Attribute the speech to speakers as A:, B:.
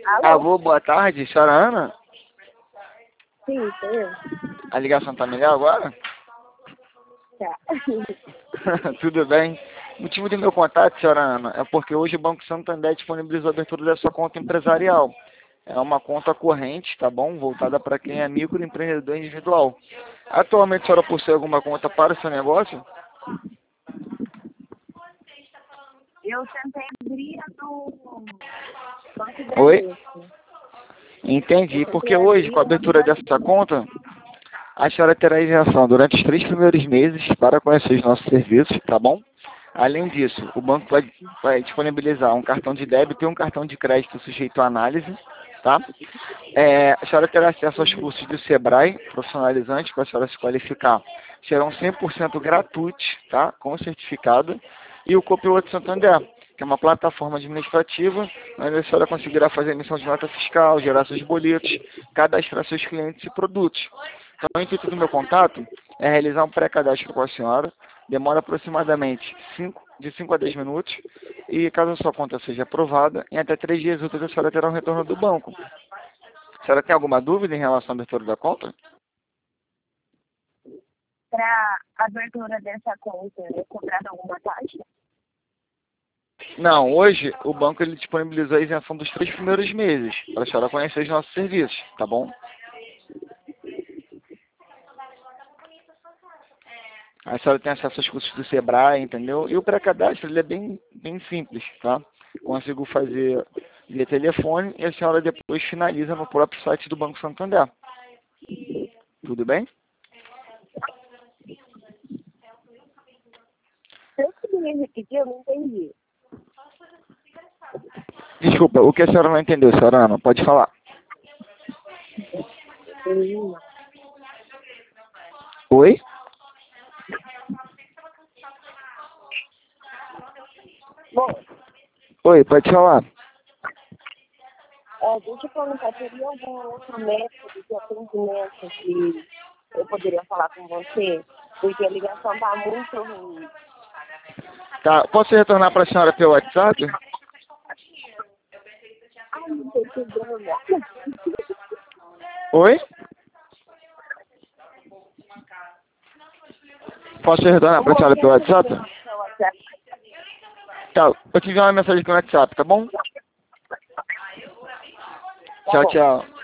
A: Alô?
B: Alô, boa tarde, senhora Ana?
A: Sim, sou eu.
B: A ligação tá melhor agora?
A: Tá.
B: Tudo bem. O motivo do meu contato, senhora Ana, é porque hoje o Banco Santander disponibilizou a abertura da sua conta empresarial. É uma conta corrente, tá bom? Voltada para quem é microempreendedor individual. Atualmente a senhora possui alguma conta para o seu negócio?
A: Eu tentei abrir a do Banco
B: Oi?
A: Bradesco. Eu
B: Entendi.
A: tentei
B: Porque hoje,
A: abrir
B: com a
A: uma do
B: abertura dessa
A: Bradesco.
B: conta, a senhora terá isenção durante os 3 primeiros meses para conhecer os nossos serviços, tá bom? Além disso, o banco vai disponibilizar um cartão de débito e um cartão de crédito sujeito à análise, tá? A senhora terá acesso aos
A: Uhum.
B: cursos do Sebrae, profissionalizante, para a senhora se qualificar. Serão 100% gratuitos, tá? Com certificado. E o Copiloto Santander, que é uma plataforma administrativa, onde a senhora conseguirá fazer emissão de nota fiscal, gerar seus boletos, cadastrar seus clientes e produtos. Então, o intuito do meu contato é realizar um pré-cadastro com a senhora. Demora aproximadamente de 5 a 10 minutos. E caso a sua conta seja aprovada, em até 3 dias úteis a senhora terá um retorno do banco. A senhora tem alguma dúvida em relação à abertura da conta?
A: Para abertura dessa conta, eu cobrado alguma taxa?
B: Não, hoje o banco ele disponibilizou a isenção dos 3 primeiros meses, para a senhora conhecer os nossos serviços, tá bom? A senhora tem acesso aos cursos do Sebrae, entendeu? E o pré-cadastro ele é bem simples, tá? Consigo fazer via telefone e a senhora depois finaliza no próprio site do Banco Santander. Tudo bem?
A: Se eu conseguir repetir, eu não entendi.
B: Desculpa, o que a senhora não entendeu, senhora Ana? Pode falar. Oi?
A: Bom,
B: Oi, pode falar.
A: deixa eu perguntar, teria algum outro método de atendimento que eu poderia falar com você? Porque a ligação está muito ruim.
B: Tá, posso retornar para a senhora pelo WhatsApp?
A: Ai, não sei que droga.
B: Oi? Posso retornar para a senhora pelo WhatsApp? Tá, eu te envio uma mensagem aqui no WhatsApp, tá bom?
A: Tá
B: Tchau,
A: bom.
B: tchau.